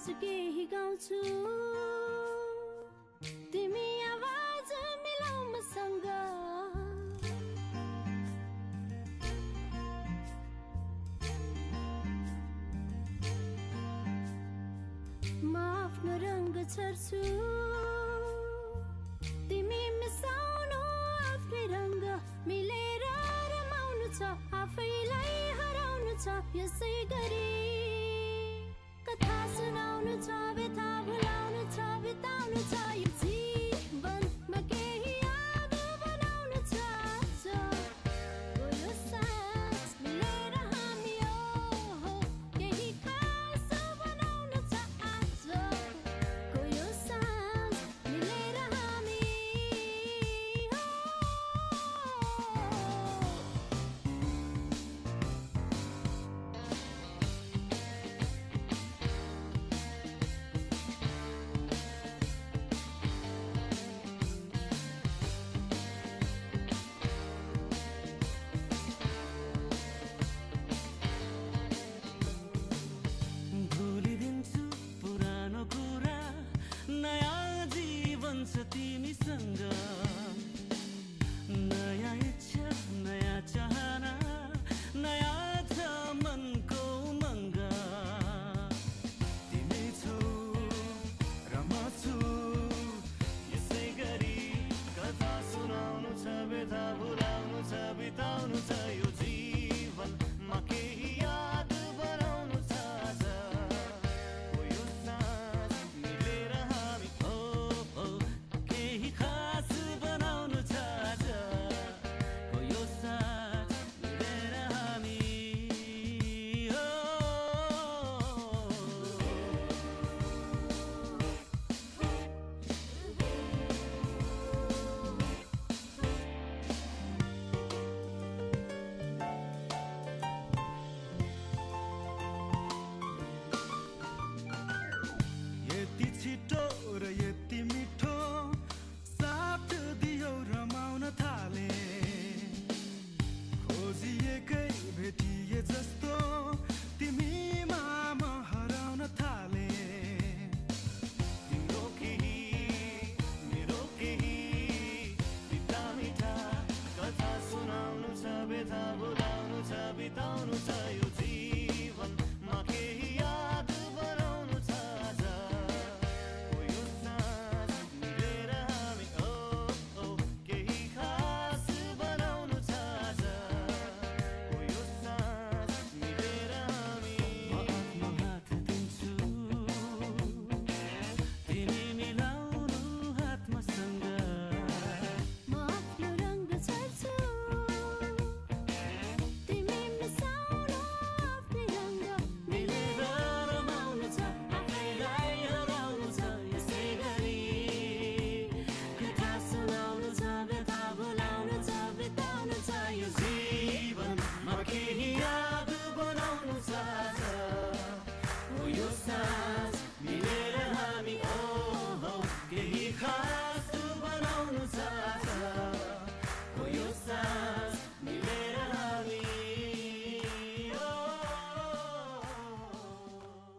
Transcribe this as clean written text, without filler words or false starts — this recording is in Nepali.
आज केही गाउँछु तिमी आवाज मिलाऊ मसँग म आफ्नो रंग छर्छु तिमी मिसाउनु आफ्नै रंग मिलेर रमाउनु छ आफैलाई हराउनु छ यसै गरी कथा सुनाउनु छ व्यथा भुलाउनु छ बिताउनु छ यो जीवनमा केही याद बनाउनु छ यो सास मिलेर हामी हो केही खास बनाउनु छ आज यो सास मिलेर हामी हो भुलिदिन्छु पुरानो कुरा नयाँ जीवन छ तिमीसँग नयाँ इच्छा नयाँ चाहना नयाँ छ मनको उमङ्ग तिमी छौ र म छु यसै गरी कथा सुनाउनु छ व्यथा भुलाउनु छ बिताउनु छ यो जीवनमा केही याद बनाउनु छ यति छिटो र यति मिठो साथ दियो रमाउन थाले खोजिएकै भेटिए जस्तो तिमीमा म हराउन थाले तिम्रो केही मेरो केही मिठा मिठा कथा सुनाउनु छ व्यथा भुलाउनु छ बिताउनु छ यो